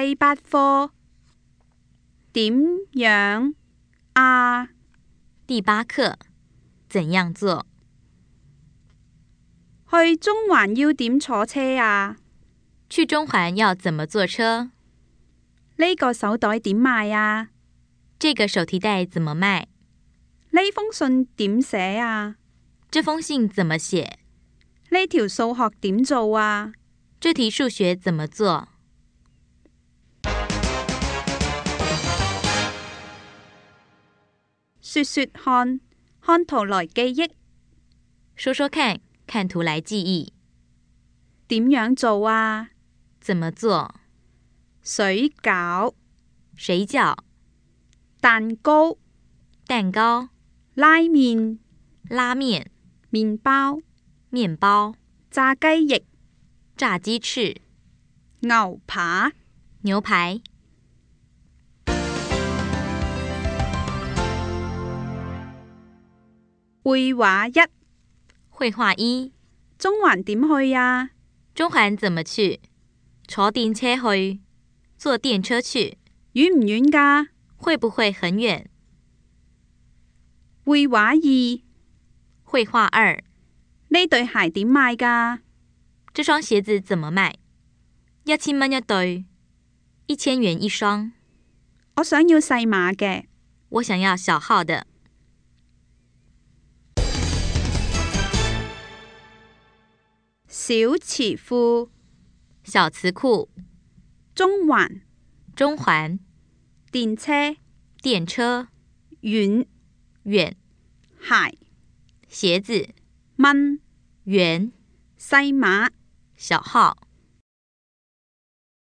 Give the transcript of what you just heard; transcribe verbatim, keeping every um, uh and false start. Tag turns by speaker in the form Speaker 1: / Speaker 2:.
Speaker 1: 第八課點樣啊？
Speaker 2: 第八課怎樣做？
Speaker 1: 去中環要點坐車啊？
Speaker 2: 去中環要怎麼坐車？
Speaker 1: 呢個手袋點賣啊？
Speaker 2: 這個手提袋怎麼賣？
Speaker 1: 呢封信點寫啊？
Speaker 2: 這封信怎麼寫？
Speaker 1: 呢條數學點做啊？
Speaker 2: 這題數學怎麼做？
Speaker 1: 說說看，看圖來記憶。
Speaker 2: 說說看，看圖來記憶。
Speaker 1: 點樣做啊？
Speaker 2: 怎麼做？
Speaker 1: 水餃、
Speaker 2: 水餃、
Speaker 1: 蛋糕、
Speaker 2: 蛋糕、
Speaker 1: 拉麵、
Speaker 2: 拉麵、
Speaker 1: 麵包、
Speaker 2: 麵包、
Speaker 1: 炸雞翼、
Speaker 2: 炸雞翅、
Speaker 1: 牛扒、
Speaker 2: 牛排。
Speaker 1: 繪畫一。
Speaker 2: 繪畫一。
Speaker 1: 中環點去啊？
Speaker 2: 中環怎麼去？坐電車去，坐電車去。
Speaker 1: 遠唔遠㗎？
Speaker 2: 會不會很遠？
Speaker 1: 繪畫二。
Speaker 2: 繪畫二。
Speaker 1: 呢對鞋點賣㗎？
Speaker 2: 這雙鞋子怎麼賣？一千蚊一對，一千元一雙。
Speaker 1: 我想要細碼嘅。
Speaker 2: 我想要小號的。
Speaker 1: 小詞庫。
Speaker 2: 小詞庫。
Speaker 1: 中環。
Speaker 2: 中環。
Speaker 1: 電車。
Speaker 2: 電車。
Speaker 1: 遠。
Speaker 2: 遠。
Speaker 1: 鞋。
Speaker 2: 鞋子。
Speaker 1: 蚊。
Speaker 2: 元。
Speaker 1: 細碼。
Speaker 2: 小號。